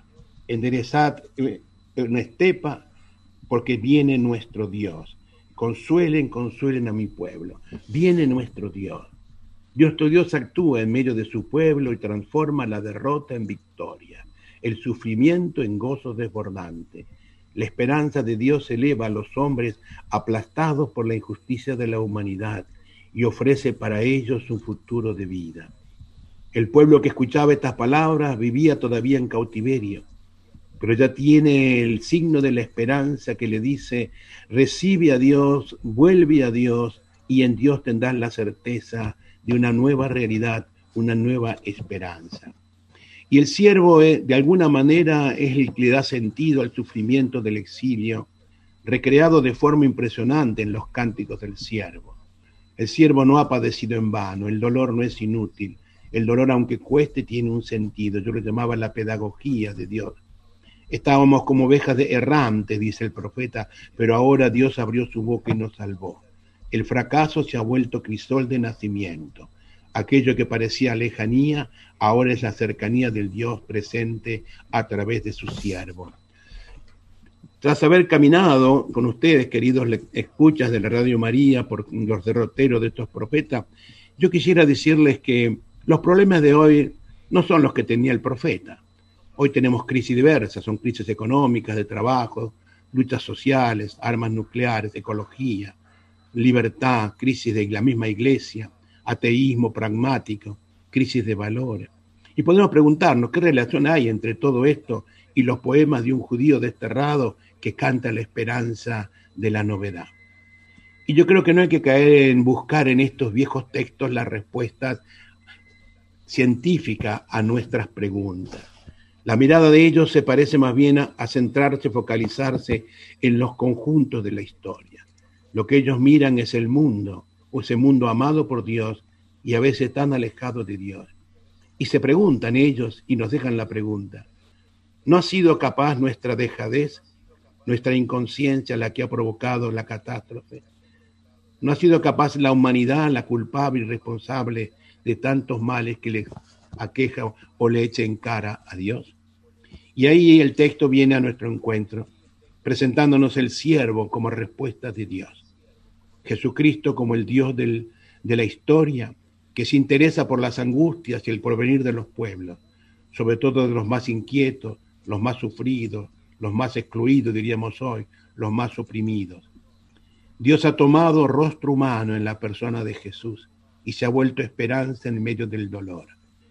enderezad una estepa, porque viene nuestro Dios. Consuelen, consuelen a mi pueblo. Viene nuestro Dios. Nuestro Dios actúa en medio de su pueblo y transforma la derrota en victoria, el sufrimiento en gozo desbordante. La esperanza de Dios eleva a los hombres aplastados por la injusticia de la humanidad y ofrece para ellos un futuro de vida. El pueblo que escuchaba estas palabras vivía todavía en cautiverio, pero ya tiene el signo de la esperanza que le dice: recibe a Dios, vuelve a Dios, y en Dios tendrás la certeza de una nueva realidad, una nueva esperanza. Y el siervo, de alguna manera, es el que le da sentido al sufrimiento del exilio, recreado de forma impresionante en los cánticos del siervo. El siervo no ha padecido en vano, el dolor no es inútil, el dolor, aunque cueste, tiene un sentido. Yo lo llamaba la pedagogía de Dios. Estábamos como ovejas de errantes, dice el profeta, pero ahora Dios abrió su boca y nos salvó. El fracaso se ha vuelto crisol de nacimiento. Aquello que parecía lejanía, ahora es la cercanía del Dios presente a través de su siervo. Tras haber caminado con ustedes, queridos escuchas de la Radio María, por los derroteros de estos profetas, yo quisiera decirles que los problemas de hoy no son los que tenía el profeta. Hoy tenemos crisis diversas, son crisis económicas, de trabajo, luchas sociales, armas nucleares, ecología, libertad, crisis de la misma iglesia, ateísmo pragmático, crisis de valores. Y podemos preguntarnos qué relación hay entre todo esto y los poemas de un judío desterrado que canta la esperanza de la novedad. Y yo creo que no hay que caer en buscar en estos viejos textos las respuestas científicas a nuestras preguntas. La mirada de ellos se parece más bien a, a centrarse, focalizarse en los conjuntos de la historia. Lo que ellos miran es el mundo, o ese mundo amado por Dios y a veces tan alejado de Dios. Y se preguntan ellos y nos dejan la pregunta: ¿no ha sido capaz nuestra dejadez, nuestra inconsciencia la que ha provocado la catástrofe? ¿No ha sido capaz la humanidad la culpable y responsable de tantos males que le aqueja o le echa en cara a Dios? Y ahí el texto viene a nuestro encuentro, presentándonos el siervo como respuesta de Dios. Jesucristo como el Dios del, de la historia, que se interesa por las angustias y el porvenir de los pueblos, sobre todo de los más inquietos, los más sufridos, los más excluidos, diríamos hoy, los más oprimidos. Dios ha tomado rostro humano en la persona de Jesús y se ha vuelto esperanza en medio del dolor.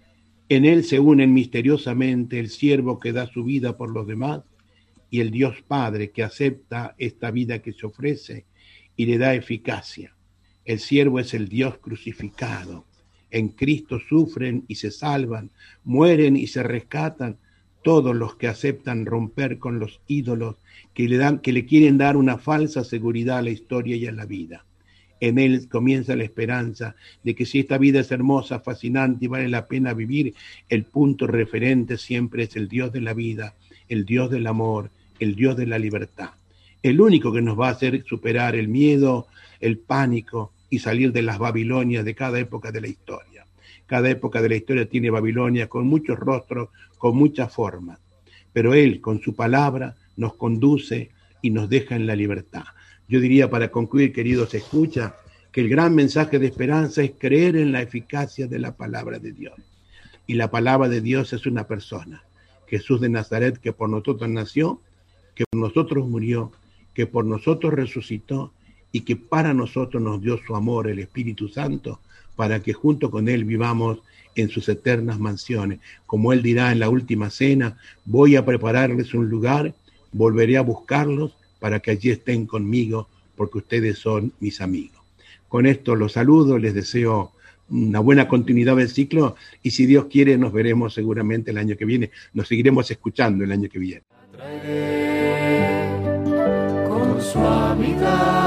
En él se unen misteriosamente el siervo que da su vida por los demás y el Dios Padre que acepta esta vida que se ofrece y le da eficacia. El siervo es el Dios crucificado. En Cristo sufren y se salvan, mueren y se rescatan todos los que aceptan romper con los ídolos que le dan, que le quieren dar una falsa seguridad a la historia y a la vida. En él comienza la esperanza de que si esta vida es hermosa, fascinante y vale la pena vivir, el punto referente siempre es el Dios de la vida, el Dios del amor, el Dios de la libertad. El único que nos va a hacer superar el miedo, el pánico y salir de las Babilonias de cada época de la historia. Cada época de la historia tiene Babilonia con muchos rostros, con muchas formas. Pero él, con su palabra, nos conduce y nos deja en la libertad. Yo diría, para concluir, queridos escucha, que el gran mensaje de esperanza es creer en la eficacia de la palabra de Dios. Y la palabra de Dios es una persona, Jesús de Nazaret, que por nosotros nació, que por nosotros murió, que por nosotros resucitó y que para nosotros nos dio su amor, el Espíritu Santo, para que junto con él vivamos en sus eternas mansiones. Como él dirá en la última cena: voy a prepararles un lugar, volveré a buscarlos para que allí estén conmigo, porque ustedes son mis amigos. Con esto los saludo, les deseo una buena continuidad del ciclo y si Dios quiere nos veremos seguramente el año que viene, nos seguiremos escuchando el año que viene. Con suavidad